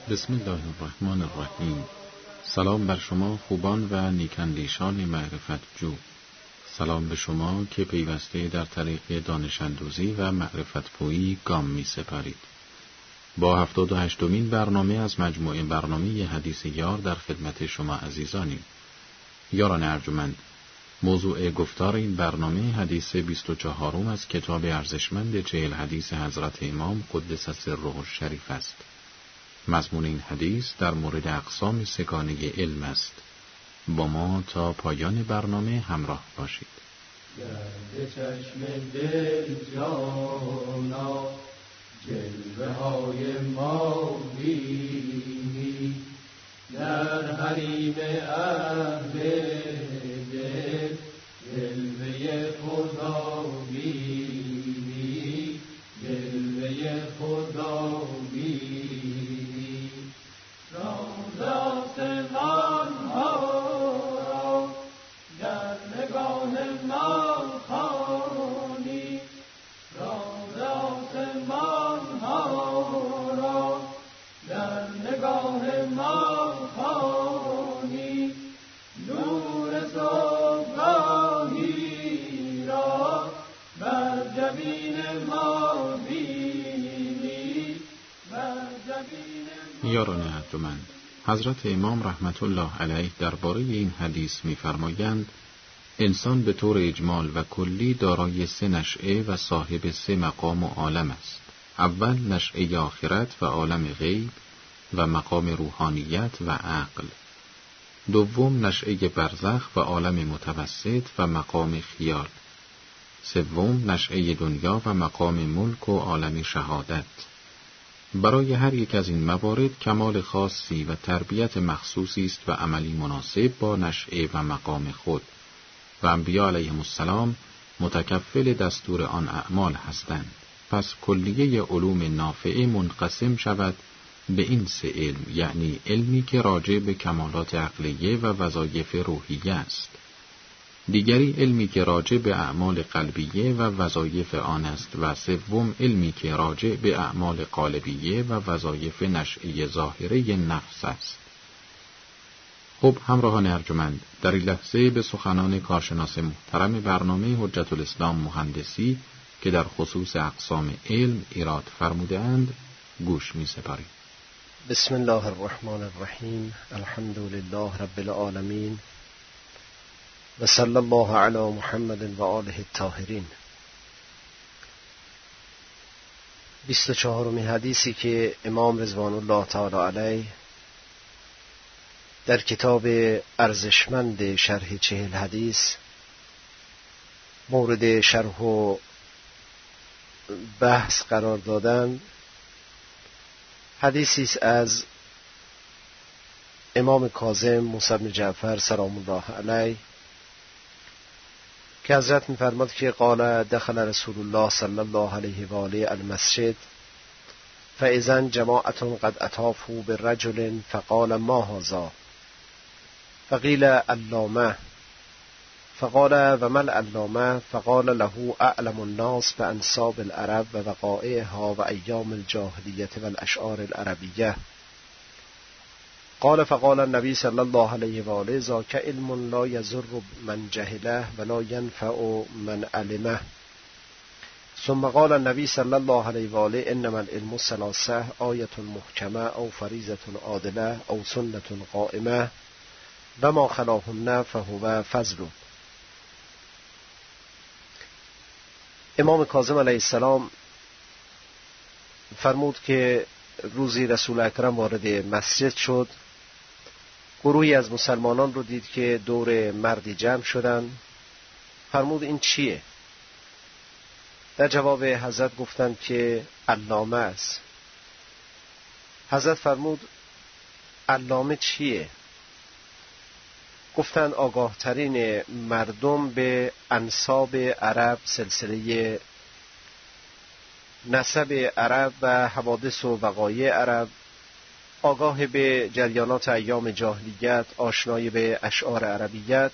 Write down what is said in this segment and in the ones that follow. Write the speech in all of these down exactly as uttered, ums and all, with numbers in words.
بسم الله الرحمن الرحیم. سلام بر شما خوبان و نیکندیشان معرفت جو. سلام به شما که پیوسته در طریق دانش اندوزی و معرفت پویی گام می سپارید. با هفتاد و هشتمین برنامه از مجموعه برنامه حدیث یار در خدمت شما عزیزانیم. یاران ارجمند، موضوع گفتار این برنامه حدیث بیست و چهارم از کتاب ارزشمند چهل حدیث حضرت امام قدس سره الشریف است. مضمون این حدیث در مورد اقسام سگانه علم است. با ما تا پایان برنامه همراه باشید. گرد چشم دل جانا جلوه های ما بینی، در حریم اهل دل جلوه خدا بینی، جلوه خدا بینی. راز آسمان ها در نگاه ما خوانی، راز آسمان ها را در نگاه ما خوانی، نور صبحگاهی را بر جبین ما بینی، بر جبین ما. یاران ارجمند، حضرت امام رحمت الله علیه درباره این حدیث می‌فرمایند انسان به طور اجمال و کلی دارای سه نشأه و صاحب سه مقام و عالم است. اول نشأه آخرت و عالم غیب و مقام روحانیت و عقل. دوم نشأه برزخ و عالم متوسط و مقام خیال. سوم نشأه دنیا و مقام ملک و عالم شهادت. برای هر یک از این موارد کمال خاصی و تربیت مخصوصی است و عملی مناسب با نشأه و مقام خود، و انبیاء علیهم السلام متکفل دستور آن اعمال هستند. پس کلیه علوم نافعه منقسم شود به این سه علم، یعنی علمی که راجع به کمالات عقلیه و وظایف روحیه است، دیگری علمی که راجع به اعمال قلبیه و وظایف آن است، و سوم علمی که راجع به اعمال قالبیه و وظایف نشئه ظاهره نفس است. خب همراهان ارجمند، در این لحظه به سخنان کارشناس محترم برنامه حجت الاسلام مهندسی که در خصوص اقسام علم ایراد فرموده اند گوش می سپاریم. بسم الله الرحمن الرحیم. الحمد لله رب العالمین و صلی الله علی محمد و آله الطاهرین. بیست و چهارمین حدیثی که امام رضوان الله تعالی علیه در کتاب ارزشمند شرح چهل حدیث مورد شرح و بحث قرار دادند، حدیثی است از امام کاظم موسی بن جعفر سلام الله علیه که حضرت می‌فرماد که قال دخل رسول الله صلی الله علیه و آله المسجد فاذا جماعة قد اطافوا برجل فقال ما هذا فقیل علامه فقال و ما العلامه فقال له اعلم الناس بانساب العرب و وقائعها و ایام الجاهلیة و الاشعار العربیه. قال فقال النبي صلى الله عليه وآله ذاك علم لا يضر من جهله ولا ينفع من علمه. ثم قال النبي صلى الله عليه وآله انما العلم الثلاثة آية محكمة او فريضة عادلة او سنة قائمة وما خلاهن فهو فضل. امام کاظم علیه السلام فرمود که روزی رسول اکرم وارد مسجد شد، گروهی از مسلمانان رو دید که دور مردی جمع شدن. فرمود این چیه؟ در جواب حضرت گفتند که علامه است. حضرت فرمود علامه چیه؟ گفتند آگاه ترین مردم به انساب عرب، سلسله نسب عرب و حوادث و وقایع عرب، آگاه به جریانات ایام جاهلیت، آشنای به اشعار عربیت.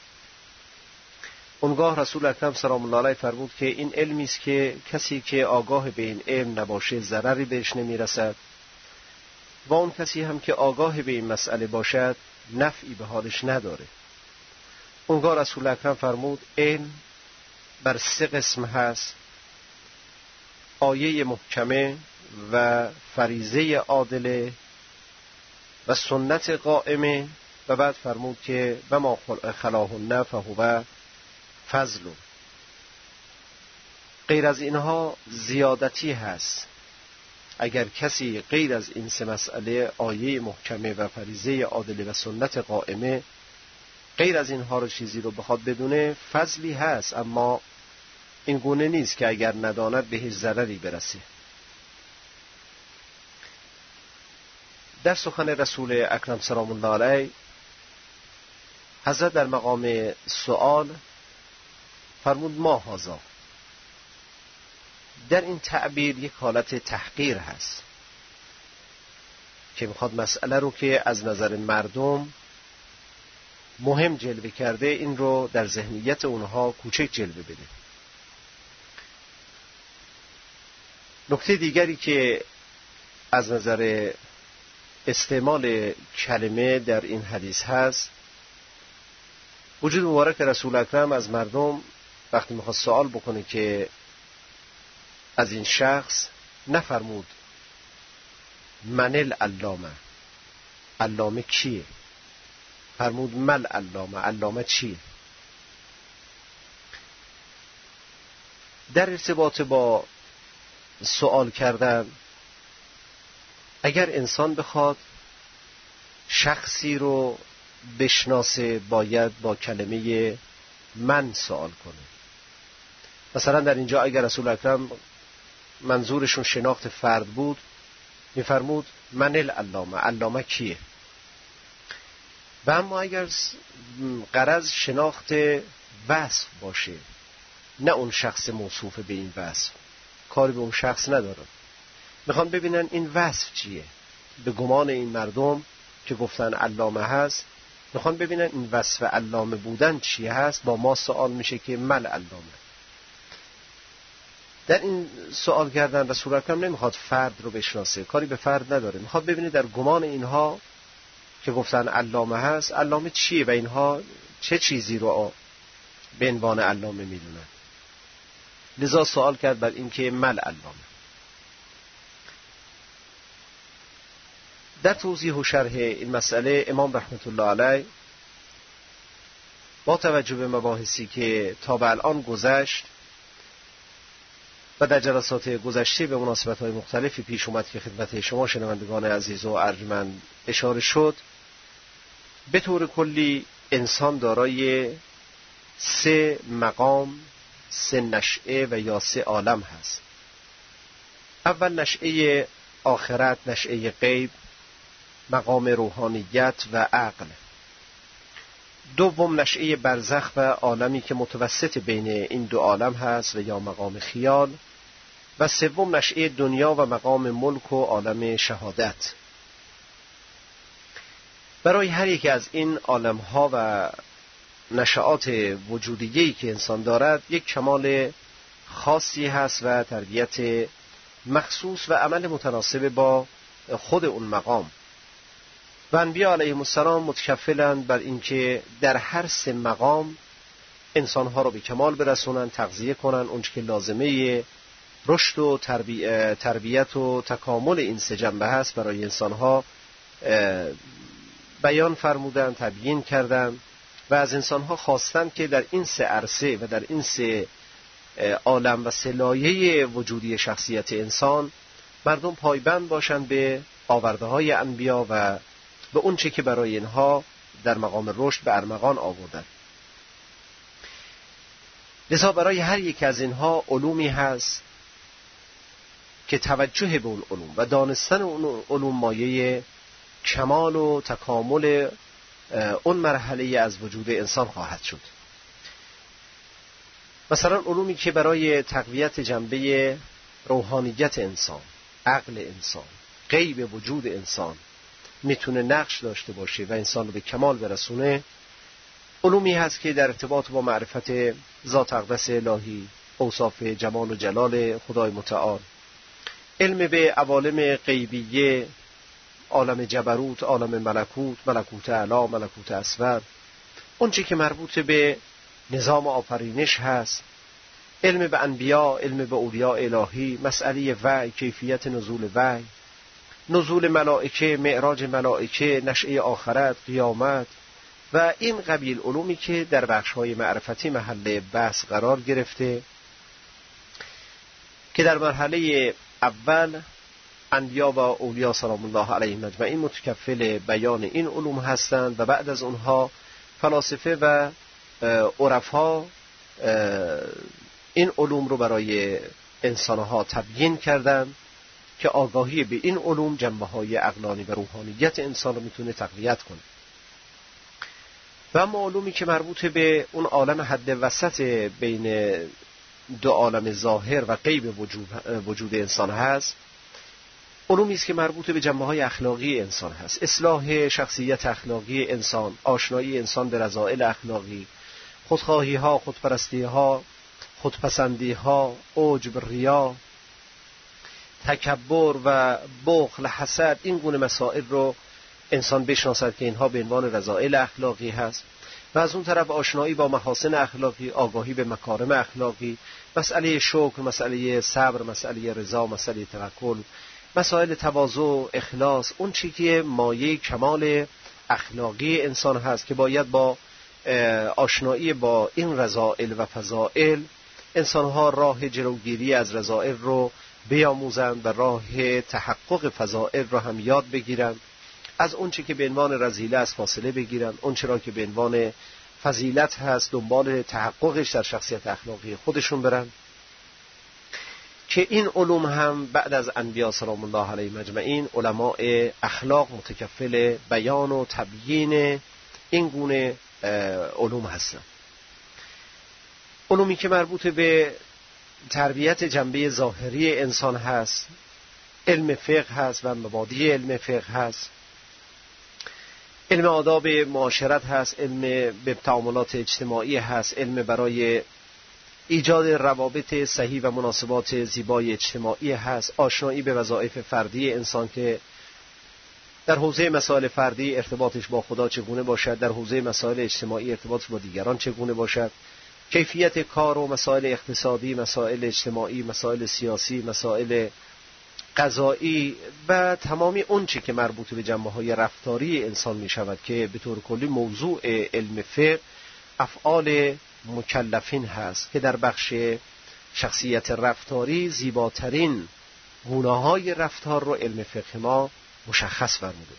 اونگاه رسول اکرم سلام الله علیه فرمود که این علمی است که کسی که آگاه به این علم نباشه ضرری بهش نمیرسد و اون کسی هم که آگاه به این مسئله باشد نفعی به حالش نداره. اونگاه رسول اکرم فرمود علم بر سه قسم هست: آیه محکمه و فریضه عادله و سنت قائمه، و بعد فرمود که و ما خلاهن فهو فضل. غیر از اینها زیادتی هست. اگر کسی غیر از این سه مسئله، آیه محکمه و فریضه عادله و سنت قائمه، غیر از اینها رو چیزی رو بخواد بدونه، فضلی هست، اما این گونه نیست که اگر نداند به هیچ ضرری برسه. در سخن رسول اکرم سلام الله علیه، حضرت در مقام سؤال فرمود ما هذا. در این تعبیر یک حالت تحقیر هست که میخواد مسئله رو که از نظر مردم مهم جلوه کرده، این رو در ذهنیت اونها کوچک جلوه بده. نکته دیگری که از نظر استعمال کلمه در این حدیث هست، وجود مبارک رسول اکرم از مردم وقتی میخواد سوال بکنه که از این شخص، نفرمود من العلامه، علامه کیه؟ فرمود مل علامه، علامه چیه؟ در ارتباط با سوال کردن، اگر انسان بخواد شخصی رو بشناسه، باید با کلمه من سوال کنه. مثلا در اینجا اگر رسول اکرم منظورشون شناخت فرد بود، میفرمود من العلامه، علامه کیه؟ و اما اگر غرض شناخت وصف باشه، نه اون شخص موصوف به این وصف، کاری به اون شخص نداره، میخوان ببینن این وصف چیه. به گمان این مردم که گفتن علامه هست، میخوان ببینن این وصف علامه بودن چیه هست. با ما سوال میشه که مل علامه. در این سوال کردن رسول اکرم نمیخواد فرد رو بشناسه، کاری به فرد نداره، میخواد ببینه در گمان اینها که گفتن علامه هست، علامه چیه و اینها چه چیزی رو به عنوان علامه میدونن. لذا سوال کرد بر این که مل علامه. در توضیح و شرح این مسئله امام رحمت الله علیه با توجه به مباحثی که تا به الان گذشت و در جلسات گذشته به مناسبت‌های مختلفی پیش اومد که خدمت شما شنوندگان عزیز و ارجمند اشاره شد، به طور کلی انسان دارای سه مقام، سه نشعه و یا سه عالم هست. اول نشعه آخرت، نشعه غیب، مقام روحانیت و عقل. دوم نشعه برزخ و عالمی که متوسط بین این دو عالم هست و یا مقام خیال. و سوم نشعه دنیا و مقام ملک و عالم شهادت. برای هر یک از این عالم‌ها و نشعات وجودیه‌ای که انسان دارد یک کمال خاصی هست و تربیت مخصوص و عمل متناسب با خود اون مقام. و انبیاء علیهم السلام متکفلند بر اینکه در هر سه مقام انسانها رو به کمال برسونن، تغذیه کنن، اونچه که لازمه رشد و تربی... تربیت و تکامل این سه جنبه هست برای انسانها بیان فرمودن، تبیین کردن و از انسانها خواستن که در این سه عرصه و در این سه عالم و سه لایه وجودی شخصیت انسان مردم پایبند باشند به آورده‌های انبیا و به اون چه که برای اینها در مقام رشد به ارمغان آوردن. لذا برای هر یک از اینها علومی هست که توجه به اون علوم و دانستن اون علوم مایه کمال و تکامل اون مرحله از وجود انسان خواهد شد. مثلا علومی که برای تقویت جنبه روحانیت انسان، عقل انسان، غیب وجود انسان میتونه نقش داشته باشه و انسان رو به کمال برسونه، علومی هست که در ارتباط با معرفت ذات اقدس الهی، اوصاف جمال و جلال خدای متعال، علم به عوالم غیبیه، عالم جبروت، عالم ملکوت، ملکوت اعلی، ملکوت اسفل، اون چی که مربوط به نظام آفرینش هست، علم به انبیا، علم به اولیاء الهی، مسئله وحی، کیفیت نزول وحی، نزول ملائکه، معراج ملائکه، نشأه آخرت، قیامت و این قبیل علومی که در بخش‌های معرفتی محل بحث قرار گرفته که در مرحله اول انبیا و اولیاء سلام الله علیهم اجمعین متکفل بیان این علوم هستند و بعد از اونها فلاسفه و عرفا این علوم رو برای انسانها تبیین کردند که آگاهی به این علوم جنبه‌های عقلانی و روحانیت انسان رو میتونه تقویت کنه. و اما علومی که مربوط به اون عالم حد وسط بین دو عالم ظاهر و غیب وجود, وجود انسان هست، علومی است که مربوط به جنبه‌های اخلاقی انسان هست، اصلاح شخصیت اخلاقی انسان، آشنایی انسان به رذائل اخلاقی، خودخواهی‌ها، خودپرستی‌ها، خودپسندی‌ها، عجب، ریا، تکبر و بخل، حسد، این گونه مسائل رو انسان بشناسد که اینها به عنوان رذائل اخلاقی هست و از اون طرف آشنایی با محاسن اخلاقی، آگاهی به مکارم اخلاقی، مسئله شکر، مسئله صبر، مسئله رضا، مسئله توکل، مسائل تواضع، اخلاص، اون چیزی که مایه کمال اخلاقی انسان هست که باید با آشنایی با این رذائل و فضائل انسانها راه جلوگیری از رذائل رو بیاموزند و راه تحقق فضائل رو هم یاد بگیرند، از اون چی که به عنوان رذیله از فاصله بگیرند، اون چرا که به عنوان فضیلت هست دنبال تحققش در شخصیت اخلاقی خودشون برن، که این علوم هم بعد از انبیا سلام الله علیهم اجمعین علماء اخلاق متکفل بیان و تبیین این گونه علوم هستند. علومی که مربوط به تربیت جنبه ظاهری انسان هست، علم فقه هست و مبادی علم فقه هست، علم آداب معاشرت هست، علم به تعاملات اجتماعی هست، علم برای ایجاد روابط صحیح و مناسبات زیبای اجتماعی هست، آشنایی به وظایف فردی انسان که در حوزه مسائل فردی ارتباطش با خدا چگونه باشد، در حوزه مسائل اجتماعی ارتباطش با دیگران چگونه باشد، کیفیت کار و مسائل اقتصادی، مسائل اجتماعی، مسائل سیاسی، مسائل قضایی و تمامی اون چی که مربوط به جنبه‌های رفتاری انسان می شود که به طور کلی موضوع علم فقه افعال مکلفین هست که در بخش شخصیت رفتاری زیباترین گونه‌های رفتار رو علم فقه ما مشخص فرموده.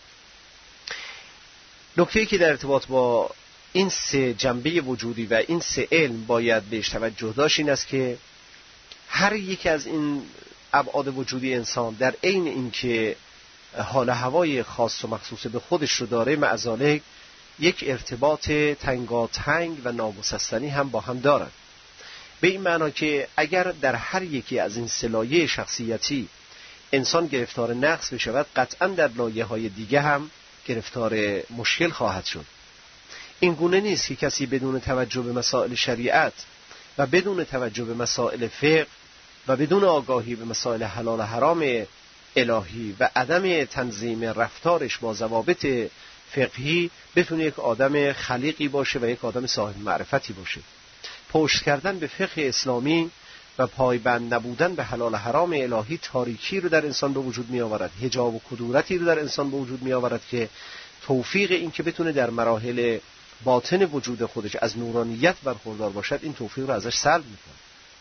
نکته‌ای که در ارتباط با این سه جنبه وجودی و این سه علم باید بهش توجه داشت این است که هر یک از این ابعاد وجودی انسان در عین اینکه حال هوای خاص و مخصوص به خودش رو داره، معزالک یک ارتباط تنگاتنگ و ناگسستنی هم با هم دارند. به این معنا که اگر در هر یکی از این سه لایه شخصیتی انسان گرفتار نقص بشود، قطعا در لایه‌های دیگه هم گرفتار مشکل خواهد شد. این گونه نیست که کسی بدون توجه به مسائل شریعت و بدون توجه به مسائل فقه و بدون آگاهی به مسائل حلال و حرام الهی و عدم تنظیم رفتارش با ضوابط فقهی بتونه یک آدم خلیقی باشه و یک آدم صاحب معرفتی باشه. پشت کردن به فقه اسلامی و پایبند نبودن به حلال و حرام الهی تاریکی رو در انسان به وجود می آورد، حجاب و کدورتی رو در انسان به وجود می آورد که توفیق این که بتونه در مراحل باطن وجود خودش از نورانیت برخوردار باشد، این توفیق رو ازش سلب میکنه.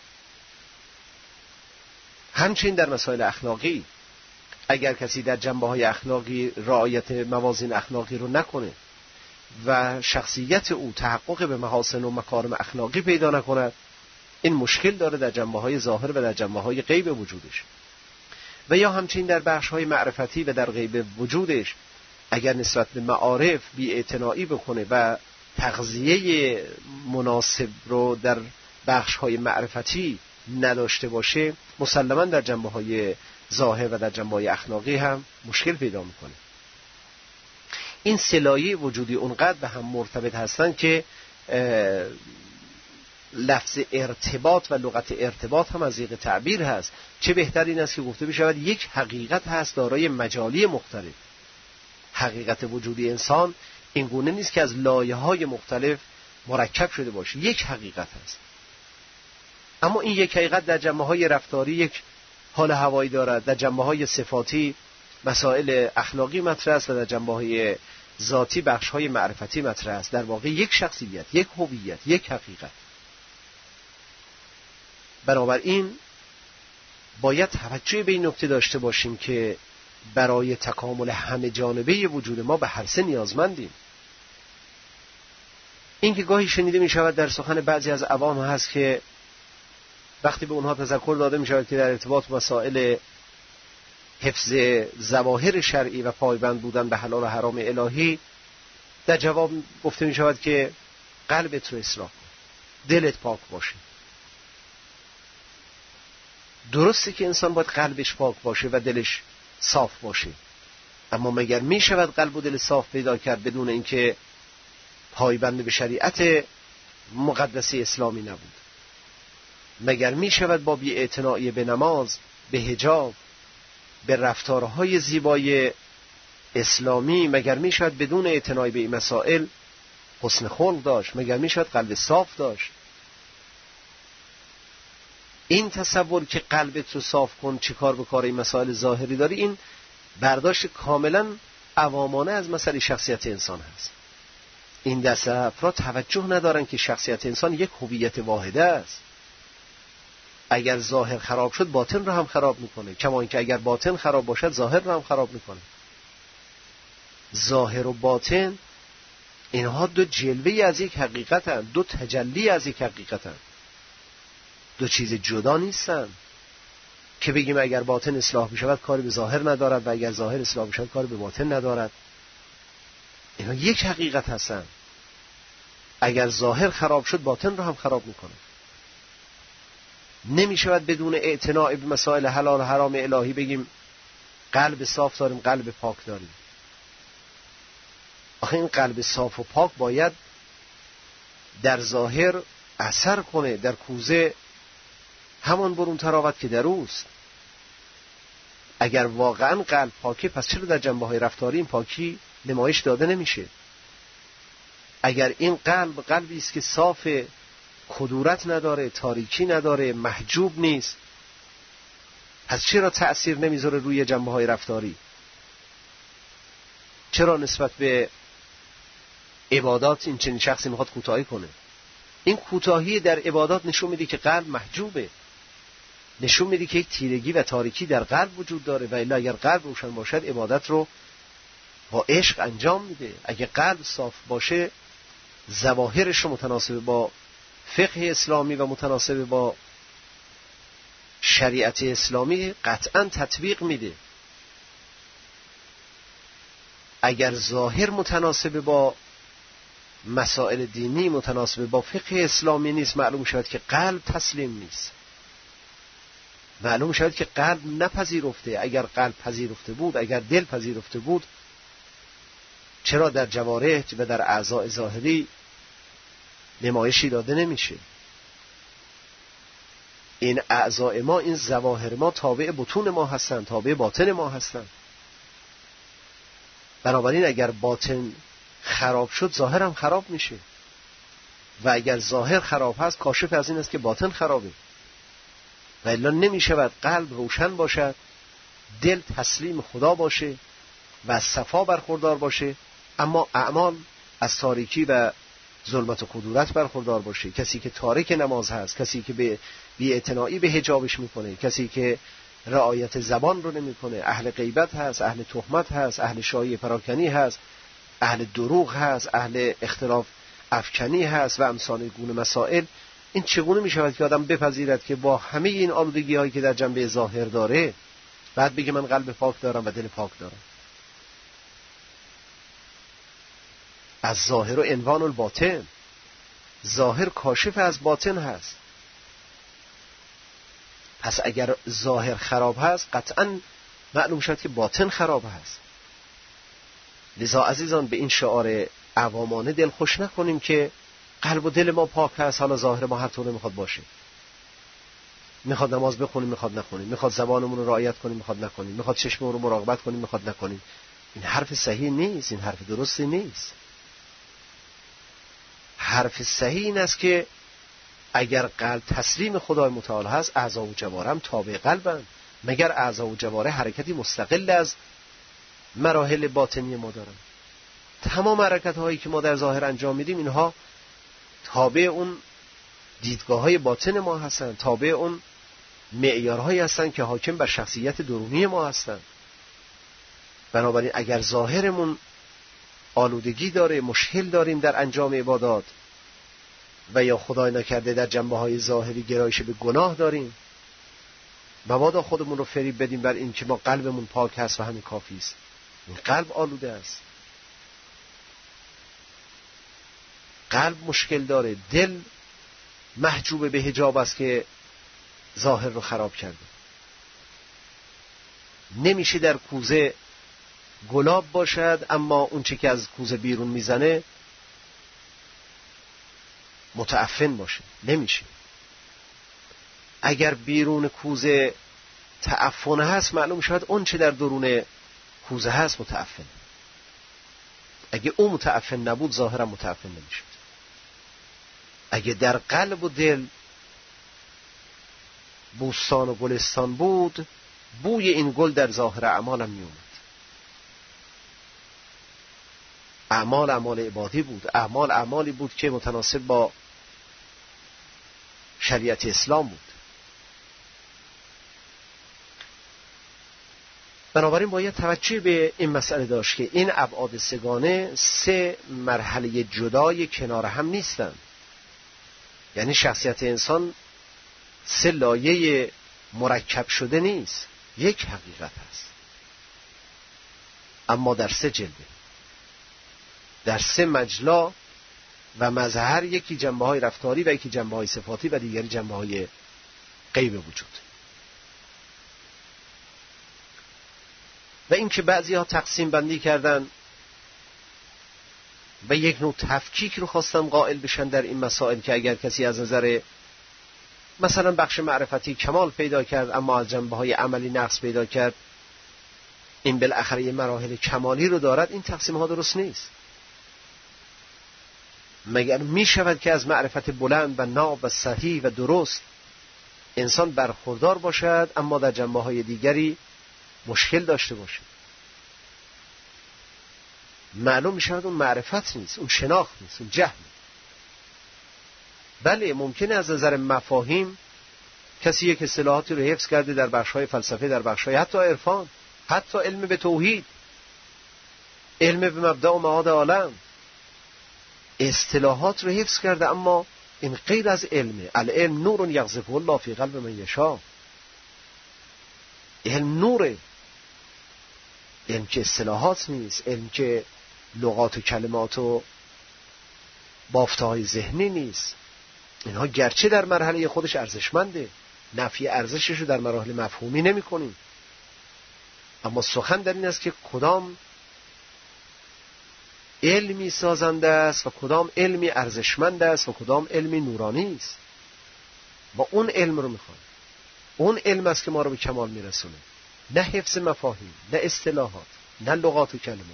همچنین در مسائل اخلاقی اگر کسی در جنبه‌های اخلاقی رعایت موازین اخلاقی رو نکنه و شخصیت او تحقق به محاسن و مکارم اخلاقی پیدا نکند، این مشکل داره در جنبه‌های ظاهر و در جنبه‌های غیب وجودش. و یا همچنین در بخش‌های معرفتی و در غیب وجودش اگر نسبت به معارف بی‌اعتنایی بکنه و تغذیه مناسب رو در بخش‌های معرفتی نداشته باشه، مسلماً در جنبه‌های ظاهر و در جنبه‌های اخلاقی هم مشکل پیدا میکنه. این سه لایه وجودی اونقدر به هم مرتبط هستن که لفظ ارتباط و لغت ارتباط هم از ذیق تعبیر هست. چه بهتر این است که گفته بشود یک حقیقت هست دارای مجالی مختلف. حقیقت وجودی انسان این گونه نیست که از لایه‌های مختلف مرکب شده باشه، یک حقیقت هست. اما این یک حقیقت در جنبه‌های رفتاری یک حال هوایی دارد، در جنبه‌های صفاتی مسائل اخلاقی مطرح است و در جنبه‌های ذاتی بخش‌های معرفتی مطرح است. در واقع یک شخصیت، یک هویت، یک حقیقت. بنابراین باید توجه به این نکته داشته باشیم که برای تکامل همه جانبه وجود ما به هر سه نیازمندیم. این که گاهی شنیده می شود در سخن بعضی از عوام هست که وقتی به اونها تذکر داده می شود که در ارتباط مسائل حفظ ظواهر شرعی و پایبند بودن به حلال و حرام الهی، در جواب گفته می شود که قلبت رو اصلاح کن، دلت پاک باشه. درسته که انسان باید قلبش پاک باشه و دلش صاف باشه، اما مگر می شود قلب و دل صاف پیدا کرد بدون اینکه پایبند به شریعت مقدسی اسلامی نبود؟ مگر می شود با بی‌اعتنایی به نماز، به حجاب، به رفتارهای زیبای اسلامی، مگر می شود بدون اعتنایی به این مسائل حسن خلق داشت؟ مگر می شود قلب صاف داشت؟ این تصور که قلبت رو صاف کن چه کار به کار این مسائل ظاهری داری، این برداشت کاملا عوامانه از مسئله شخصیت انسان هست. این دسته افراد توجه ندارن که شخصیت انسان یک هویت واحده است. اگر ظاهر خراب شد باطن رو هم خراب میکنه، کما اینکه اگر باطن خراب باشد ظاهر رو هم خراب میکنه. ظاهر و باطن اینها دو جلوه از یک حقیقت هستند، دو تجلی از یک حقیقت هستند، دو چیز جدا نیستن که بگیم اگر باطن اصلاح بشود کاری به ظاهر ندارد و اگر ظاهر اصلاح بشود کاری به باطن ندارد. اینها یک حقیقت هستن. اگر ظاهر خراب شد باطن رو هم خراب میکنه. نمی شود بدون اعتناع به مسائل حلال و حرام الهی بگیم قلب صاف داریم، قلب پاک داریم. آخه این قلب صاف و پاک باید در ظاهر اثر کنه، در کوزه همان برون تراوت که در اوست. اگر واقعا قلب پاکه پس چرا در جنبه های رفتاری این پاکی نمایش داده نمیشه؟ اگر این قلب قلبی است که صاف، کدورت نداره، تاریکی نداره، محجوب نیست، پس چرا تأثیر نمیذاره روی جنبه های رفتاری؟ چرا نسبت به عبادات این چنین شخصی میخواد کوتاهی کنه؟ این کوتاهی در عبادات نشون میده که قلب محجوبه، نشون میده که یک تیرگی و تاریکی در قلب وجود داره. و الا اگر قلب روشن باشد عبادت رو با عشق انجام میده. اگر قلب صاف باشه ظواهرش رو متناسب با فقه اسلامی و متناسب با شریعت اسلامی قطعا تطبیق میده. اگر ظاهر متناسب با مسائل دینی، متناسب با فقه اسلامی نیست، معلوم شود که قلب تسلیم نیست، معلوم شود که قلب نپذیرفته. اگر قلب پذیرفته بود، اگر دل پذیرفته بود، چرا در جوارح و در اعضاء ظاهری نمایشی داده نمیشه؟ این اعضاء ما، این ظواهر ما تابع بطون ما هستند، تابع باطن ما هستند. بنابراین اگر باطن خراب شد ظاهر هم خراب میشه و اگر ظاهر خراب هست کاشف از این است که باطن خرابه. و الا نمی شود قلب روشن باشد، دل تسلیم خدا باشه و از صفا برخوردار باشه، اما اعمال از تاریکی و ظلمت و کدورت برخوردار باشه. کسی که تارک نماز هست، کسی که به بی‌اعتنایی به حجابش میکنه، کسی که رعایت زبان رو نمیکنه، اهل غیبت هست، اهل تهمت هست، اهل شایعه پراکنی هست، اهل دروغ هست، اهل اختلاف افکنی هست و امثال گونه مسائل. این چگونه می شود که آدم بپذیرد که با همه این آلودگی هایی که در جنبه ظاهر داره بعد بگه من قلب پاک دارم و دل پاک دارم؟ از ظاهر و عنوان الباطن، ظاهر کاشف از باطن هست. پس اگر ظاهر خراب هست قطعا معلوم شد که باطن خراب هست. لذا عزیزان به این شعار عوامانه دل خوش نکنیم که قلب و دل ما پاک هست، حالا ظاهر ما هر طور میخواد باشه، میخواد نماز بخونیم میخواد نخونیم، میخواد زبانمون رو رعایت کنیم میخواد نکنیم، میخواد چشممون رو مراقبت کنیم میخواد نکنیم، این حرف صحیح نیست، این حرف درستی نیست. حرف صحیح این است که اگر قلب تسلیم خدای متعال هست، اعضا و جوارح تابع قلبند. مگر اعضا و جوارح حرکتی مستقل از مراحل باطنی ما دارن؟ تمام حرکت هایی که ما در ظاهر انجام میدیم اینها تابع اون دیدگاه های باطن ما هستن، تابع اون معیارهایی هستن که حاکم بر شخصیت درونی ما هستن. بنابراین اگر ظاهرمون آلودگی داره، مشکل داریم در انجام عبادات و یا خدای نکرده در جنبه های ظاهری گرایش به گناه داریم، مبادا خودمون رو فریب بدیم بر این که ما قلبمون پاک هست و همین کافی است. این قلب آلوده است، قلب مشکل داره، دل محجوب به حجاب است که ظاهر رو خراب کرده. نمیشه در کوزه گلاب باشد اما اون چه که از کوزه بیرون میزنه متعفن باشه، نمیشه. اگر بیرون کوزه تعفن هست، معلوم شد اون چه در درون کوزه هست متعفن. اگه اون متعفن نبود ظاهرا متعفن نمیشد. اگه در قلب و دل بوستان و گلستان بود، بوی این گل در ظاهر اعمال هم میومد. اعمال اعمال عبادی بود، اعمال اعمالی بود که متناسب با شریعت اسلام بود. بنابراین باید توجه به این مسئله داشت که این ابعاد سگانه سه مرحله جدای کنار هم نیستند. یعنی شخصیت انسان سه لایه مرکب شده نیست، یک حقیقت هست اما در سه جلوه، در سه مجلا و مظهر، یکی جنبه های رفتاری و یکی جنبه های صفاتی و دیگری جنبه های غیب وجود. و این که بعضی ها تقسیم بندی کردن و یک نوع تفکیک رو خواستن قائل بشن در این مسائل که اگر کسی از نظر مثلا بخش معرفتی کمال پیدا کرد اما از جنبه های عملی نقص پیدا کرد، این بالاخره مراحل کمالی رو دارد، این تقسیم ها درست نیست. مگر می شود که از معرفت بلند و ناب و صحیح و درست انسان برخوردار باشد اما در جنبه های دیگری مشکل داشته باشه؟ معلوم می شود اون معرفت نیست، اون شناخت نیست، اون جهل. بله ممکنه از نظر مفاهیم کسی یک اصطلاحاتی رو حفظ کرده در بخش‌های فلسفه، در بخش‌های حتی عرفان، حتی علم به توحید، علم به مبدأ و معاد عالم، اصطلاحات رو حفظ کرده اما این غیر از علمه. العلم نور یقذفه الله فی قلب من یشاء. علم نوره، علم که اصطلاحات نیست، علم که لغات و کلمات و بافته‌های ذهنی نیست. اینها گرچه در مرحله خودش ارزشمنده، نفی ارزشش رو در مراحل مفهومی نمی کنیم، اما سخن در این است که کدام علمی سازنده است و کدام علمی ارزشمند است و کدام علمی نورانی است. ما اون علم رو میخوایم، اون علم است که ما رو به کمال میرسونه، نه حفظ مفاهیم، نه اصطلاحات، نه لغات و کلمات.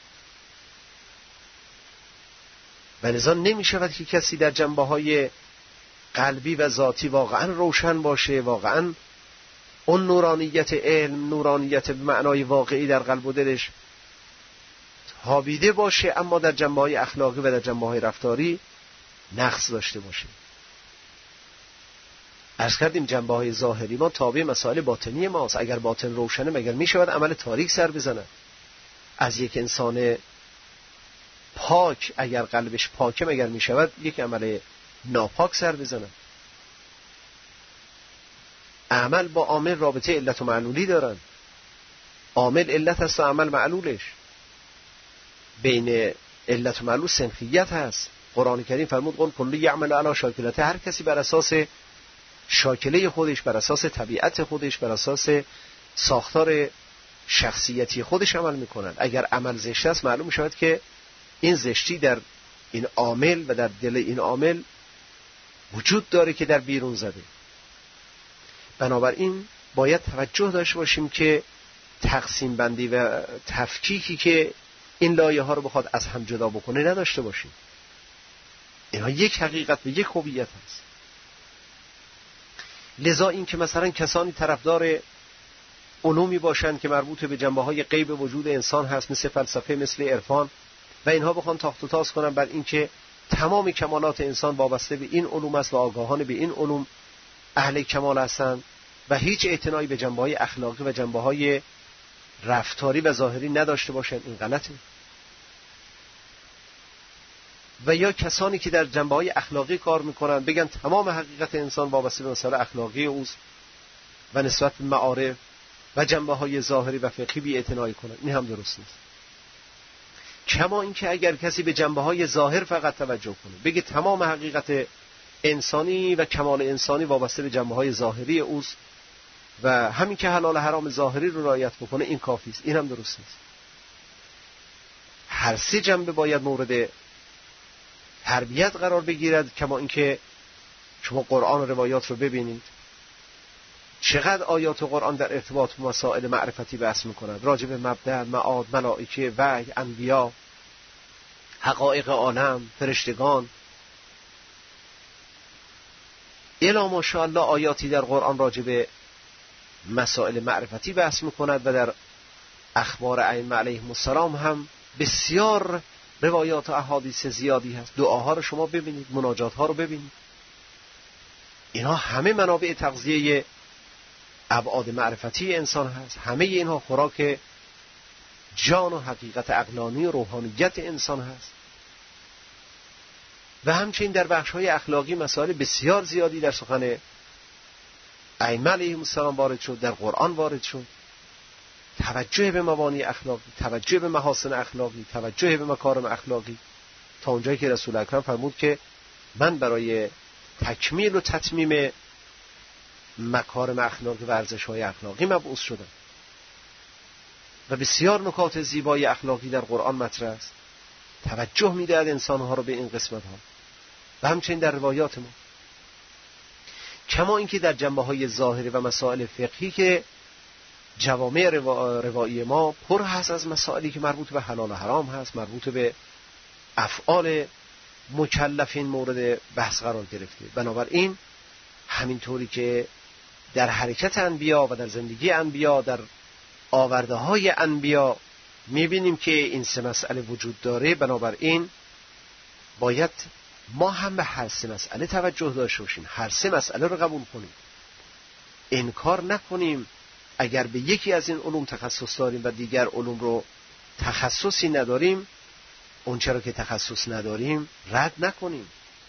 و لذا نمی شود که کسی در جنبه های قلبی و ذاتی واقعا روشن باشه، واقعا اون نورانیت علم، نورانیت به معنای واقعی در قلب و دلش تابیده باشه، اما در جنبه های اخلاقی و در جنبه های رفتاری نقص داشته باشه. عرض کردیم جنبه های ظاهری ما تابع مسائل باطنی ماست. اگر باطن روشنه مگر می شود عمل تاریک سر بزنه؟ از یک انسان پاک اگر قلبش پاکه مگر می شود یک عمل ناپاک سر بزنه؟ عمل با عامل رابطه علت و معلولی دارن. عامل علت هست و عمل معلولش. بین علت و معلول صنفیت هست. قرآن کریم فرمود قل کل یعمل علی شاکلته، هر کسی بر اساس شاکله خودش، بر اساس طبیعت خودش، بر اساس ساختار شخصیتی خودش عمل میکنن. اگر عمل زشت است معلوم شود که این زشتی در این عامل و در دل این عامل وجود داره که در بیرون زده. بنابراین باید توجه داشته باشیم که تقسیم بندی و تفکیکی که این لایه ها رو بخواد از هم جدا بکنه نداشته باشیم. اینها یک حقیقت و یک هویت هست. لذا این که مثلا کسانی طرفدار علومی باشند که مربوط به جنبه‌های غیب وجود انسان هست، مثل فلسفه، مثل عرفان، و اینها بخوان تاخت و تاز کنن بر این که تمام کمالات انسان وابسته به این علوم است و آگاهان به این علوم اهل کمال هستند و هیچ اعتنایی به جنبه‌های اخلاقی و جنبه‌های رفتاری و ظاهری نداشته باشند، این غلطه. و یا کسانی که در جنبه‌های اخلاقی کار میکنن بگن تمام حقیقت انسان وابسته به مسائل اخلاقی اوست و نسبت به معارف و جنبه‌های ظاهری و فقهی بی اعتنایی کنن، این هم درست نیست. کما اینکه اگر کسی به جنبه‌های ظاهر فقط توجه کنه، بگه تمام حقیقت انسانی و کمال انسانی وابسته به جنبه‌های ظاهری اوست و همین که حلال حرام ظاهری رو رعایت بکنه، این کافی است، این هم درست نیست. هر سه جنبه باید مورد تربیت قرار بگیرد. کما اینکه شما قرآن و روایات رو ببینید چقدر آیات قرآن در ارتباط با مسائل معرفتی بحث می‌کند، راجع به مبدأ، معاد، ملائکه، وحی، انبیا، حقایق عالم، فرشتگان. الا ماشاءالله آیاتی در قرآن راجع به مسائل معرفتی بحث می‌کند و در اخبار ائمه علیهم السلام هم بسیار روایات و احادیث زیادی هست. دعاها رو شما ببینید، مناجات ها رو ببینید، اینها همه منابع تغذیه ابعاد معرفتی انسان هست. همه اینها خوراک جان و حقیقت عقلانی و روحانیت انسان هست. و همچنین در بخش‌های اخلاقی مسائل بسیار زیادی در سخن ائمه علیهم السلام وارد شد، در قرآن وارد شد. توجه به مبانی اخلاقی، توجه به محاسن اخلاقی، توجه به مکارم اخلاقی، تا اونجایی که رسول اکرم فرمود که من برای تکمیل و تتمیم مکارم اخلاقی و ارزش‌های اخلاقی مبعوث شدم. و بسیار نکات زیبای اخلاقی در قرآن مطرح است. توجه می‌دهد انسان‌ها رو به این قسمت‌ها و همچنین در روایات ما. کما اینکه در جنبه‌های ظاهری و مسائل فقهی که جوامع روا... روایی ما پر هست از مسائلی که مربوط به حلال و حرام هست، مربوط به افعال مکلفین مورد بحث قرار گرفته. بنابراین همینطوری که در حرکت انبیا و در زندگی انبیا، در آورده های انبیا میبینیم که این سه مسئله وجود داره، بنابراین باید ما هم به هر سه مسئله توجه داشته باشیم، هر سه مسئله رو قبول کنیم، انکار نکنیم. اگر به یکی از این علوم تخصص داریم و دیگر علوم رو تخصصی نداریم، اون چرا که تخصص نداریم رد نکنیم.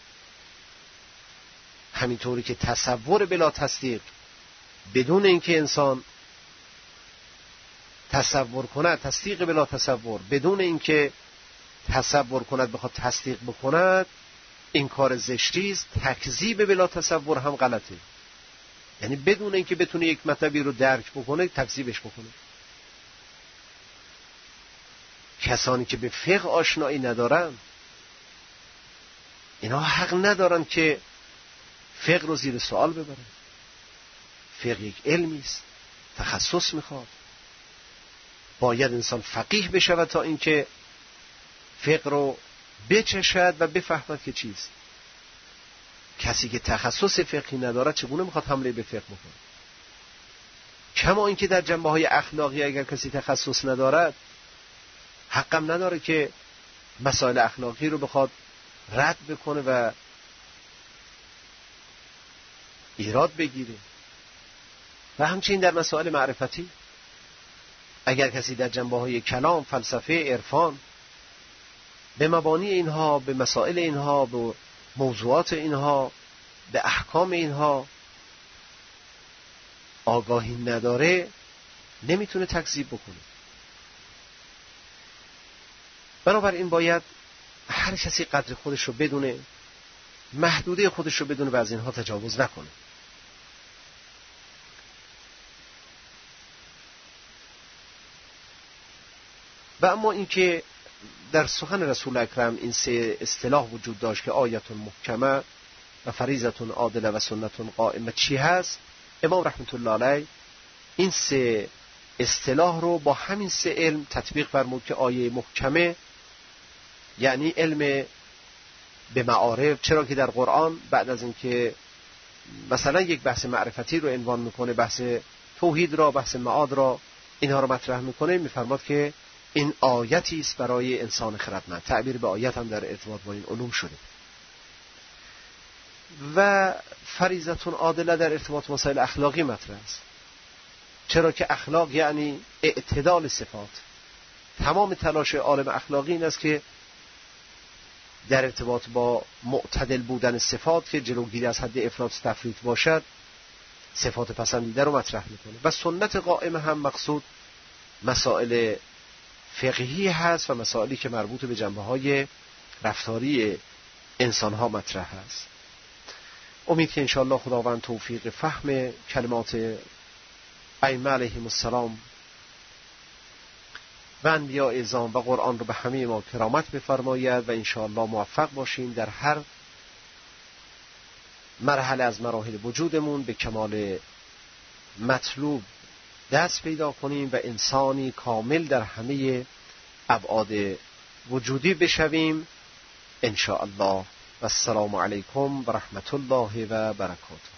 همینطوری که تصور بلا تصدیق، بدون اینکه انسان تصور کند، تصدیق بلا تصور، بدون اینکه تصور کند بخواد تصدیق بکند، این کار زشتی است. تکذیب بلا تصور هم غلطه، یعنی بدون اینکه بتونه یک مطلبی رو درک بکنه تکذیبش بکنه. کسانی که به فقه آشنایی ندارن، اینا حق ندارن که فقه رو زیر سوال ببرن. فقه یک علمی است، تخصص میخواد. باید انسان فقیه بشود تا اینکه فقه رو بچشد و بفهمد که چیست. کسی که تخصص فقهی ندارد چگونه میخواد حمله به فقه بکنه؟ کما اینکه در جنبه‌های اخلاقی اگر کسی تخصص ندارد، حقم نداره که مسائل اخلاقی رو بخواد رد بکنه و ایراد بگیره. و همچنین در مسائل معرفتی اگر کسی در جنبه‌های کلام، فلسفه، عرفان به مبانی اینها، به مسائل اینها، به موضوعات اینها، به احکام اینها آگاهی نداره، نمیتونه تکذیب بکنه. بنابراین باید هر کسی قدر خودش رو بدونه، محدوده خودش رو بدونه و از اینها تجاوز نکنه. و اما اینکه در سخن رسول اکرم این سه اصطلاح وجود داشت که آیتون محکمه و فریضتون عادله و سنتون قائمه چی هست، امام رحمت الله علیه این سه اصطلاح رو با همین سه علم تطبیق فرمود که آیه محکمه یعنی علم به معارف، چرا که در قرآن بعد از اینکه مثلا یک بحث معرفتی رو عنوان میکنه، بحث توحید را، بحث معاد را، اینها رو مطرح میکنه، میفرماد که این آیتی است برای انسان خردمند. تعبیر به آیت هم در ارتباط با این علوم شده. و فریضتون عادله در ارتباط مسائل اخلاقی مطرح است، چرا که اخلاق یعنی اعتدال صفات. تمام تلاش عالم اخلاقی این است که در ارتباط با معتدل بودن صفات که جلوگیری از حد افراط و تفریط باشد، صفات پسندیده رو مطرح میکنه. و سنت قائمه هم مقصود مسائل فقهی هست و مسائلی که مربوط به جنبه‌های رفتاری انسان‌ها مطرح هست. امید که انشاءالله خداوند توفیق فهم کلمات ائمه علیهم السلام و انبیاء اعظام و قرآن رو به همه ما کرامت بفرماید و انشاءالله موفق باشیم در هر مرحله از مراحل وجودمون به کمال مطلوب دست پیدا کنیم و انسانی کامل در همه ابعاد وجودی بشویم انشاءالله. و السلام علیکم و رحمت الله و برکاته.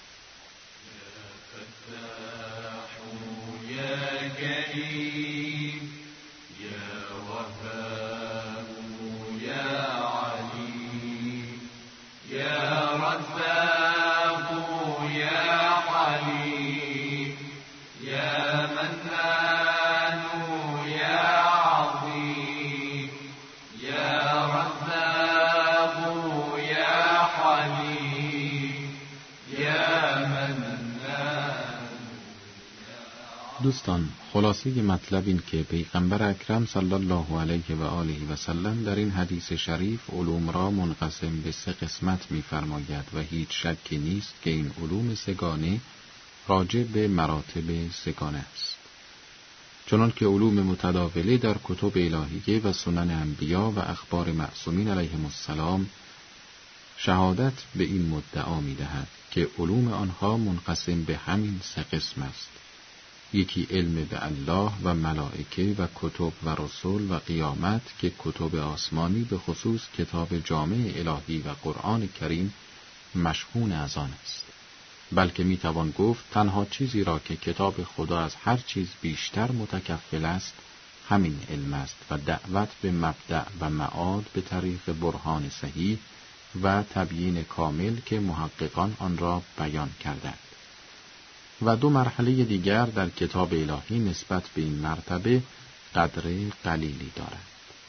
دوستان، خلاصه مطلب این که پیغمبر اکرم صلی الله علیه و آله و سلم در این حدیث شریف علوم را منقسم به سه قسمت می‌فرماید و هیچ شکی نیست که این علوم سگانه راجع به مراتب سگانه است. چنان که علوم متداوله در کتب الهیه و سنن انبیا و اخبار معصومین علیهم السلام شهادت به این مدعا می‌دهد که علوم آنها منقسم به همین سه قسم است. یکی علم به الله و ملائکه و کتب و رسول و قیامت که کتب آسمانی به خصوص کتاب جامع الهی و قرآن کریم مشهون از آن است. بلکه میتوان گفت تنها چیزی را که کتاب خدا از هر چیز بیشتر متکفل است همین علم است و دعوت به مبدأ و معاد به طریق برهان صحیح و تبیین کامل که محققان آن را بیان کردند. و دو مرحله دیگر در کتاب الهی نسبت به این مرتبه قدر قلیلی دارد.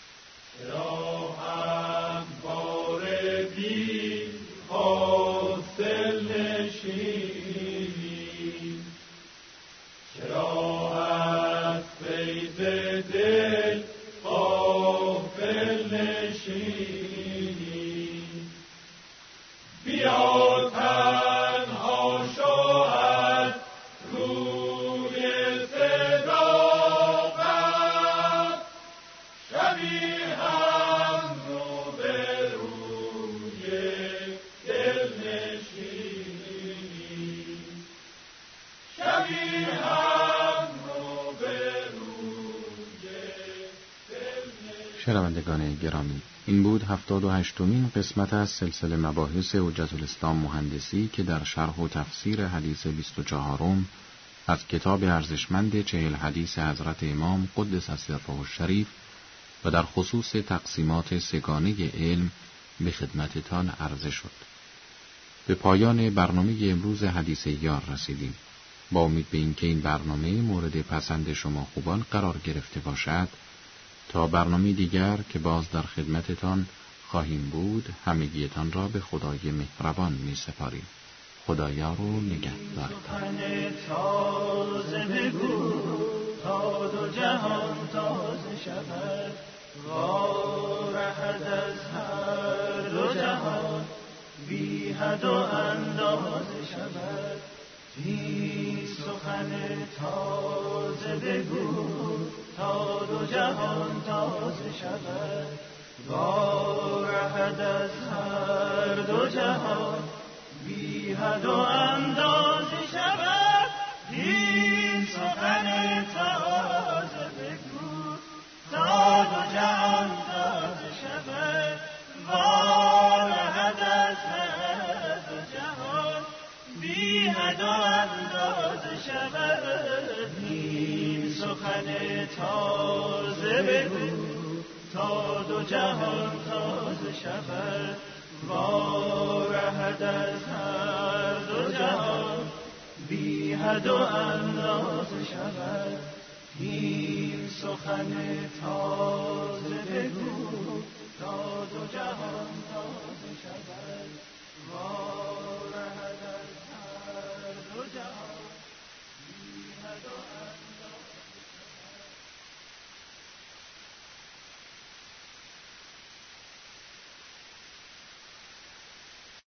راهم بار بی حاصل نشینی، چرا از فیض دل غافل نشینی، بیا تنها شو شنوندگان گرامی، این بود هفتاد و هشتمین قسمت از سلسله مباحث حجت الاسلام مهندسی که در شرح و تفسیر حدیث بیست و چهارم از کتاب ارزشمند چهل حدیث حضرت امام قدس سره الشریف و در خصوص تقسیمات سگانه علم به خدمتتان عرضه شد. به پایان برنامه امروز حدیث یار رسیدیم. با امید به اینکه این برنامه مورد پسند شما خوبان قرار گرفته باشد، تا برنامه دیگر که باز در خدمتتان خواهیم بود، همگیتان را به خدای مهربان می سپاریم. خدایا رو نگهدارتان. تازه بگو تا دو جهان تازه شود، وارهد از هر دو جهان بی حد و اندازه شود. این سخن تازه بگو تا دو جهان تازه شود. وارهد از هر دو جهان بی حد و اندازه شود این سخن تازه بگو تا دو جهان تازه شود وارهد از هر دو جهان بی حد و اندازه شود این سخن تازه بگو تا دو جهان تازه شود وارهد از هر دو جهان بی حد و اندازه شود این سخن تازه بگو تا دو جهان تازه شود وارهد